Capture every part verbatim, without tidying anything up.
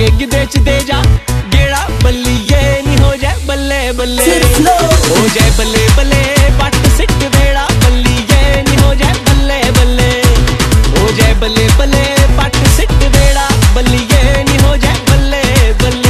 के गिदे च दे जा गेड़ा बल्लिए नी हो जाए बल्ले बल्ले हो जाए बल्ले बल्ले पट सिट वेड़ा बल्लिए नी हो जाए बल्ले बल्ले हो जाए बल्ले बल्ले पट सिट वेड़ा बल्लिए नी हो जाए बल्ले बल्ले।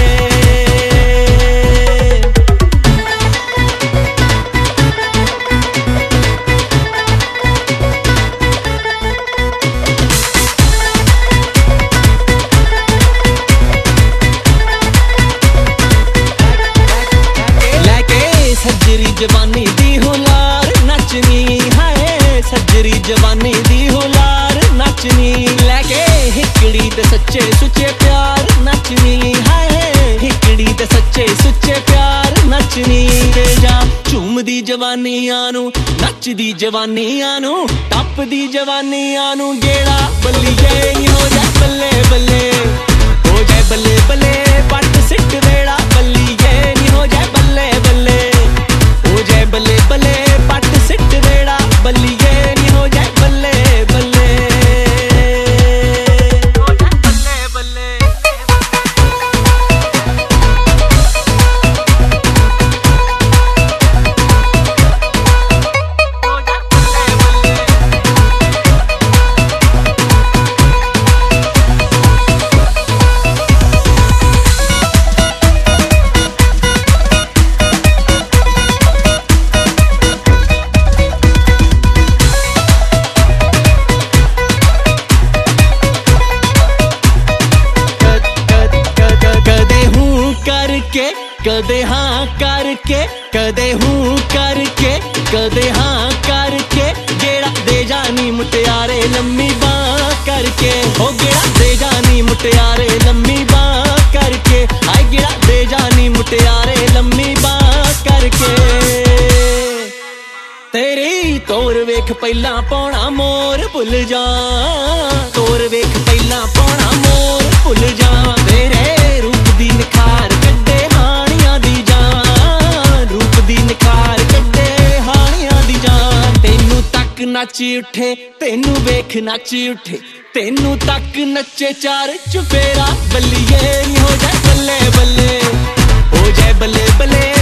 सजरी जवानी दी हुलार नचनी हाय सजरी जवानी दी हुलार नचनी लैके हिकड़ी ते सच्चे सुच्चे प्यार नचनी हाय हिकड़ी ते सच्चे सुच्चे प्यार नचनी ते जा झूमदी जवानी आनू नचदी जवानी आनू टपदी जवानी आनू गेड़ा बल्लिए हो जाए बल्ले बल्ले हो जाए बल्ले बल्ले पट सिट वेड़ा बल्लिए नी हो जाए बल्ले बल्ले हो जाए बल्ले बल्ले पट सिट वेड़ा बल्लिए नी हो जाए बल्ले बल्ले हो जाए बल्ले बल्ले। हो जाए बल्ले बल्ले। करके कदे हाँ करके कदे हूँ करके कदे हाँ करके गेड़ा दे जानी मुटियारे लम्मी बाँ करके हो गेड़ा दे जानी मुटियारे लम्मी बाँ करके आए गेड़ा दे जानी मुटियारे लम्मी बाँ करके तेरी तोर वेख पहला पौना मोर भुल जा तोर वेख पहला पौना मोर भुल जा तेरे रूप दी निखार कड्डे हानियां दी जान रूप दी निखार कड्डे हानियां दी जान तेनू तक नच उठे तेनू वेख नच उठे तेनू तक नचे चार चुफेरा बल्लिए नी हो जाए बल्ले बल्ले हो जाए बल्ले बल्ले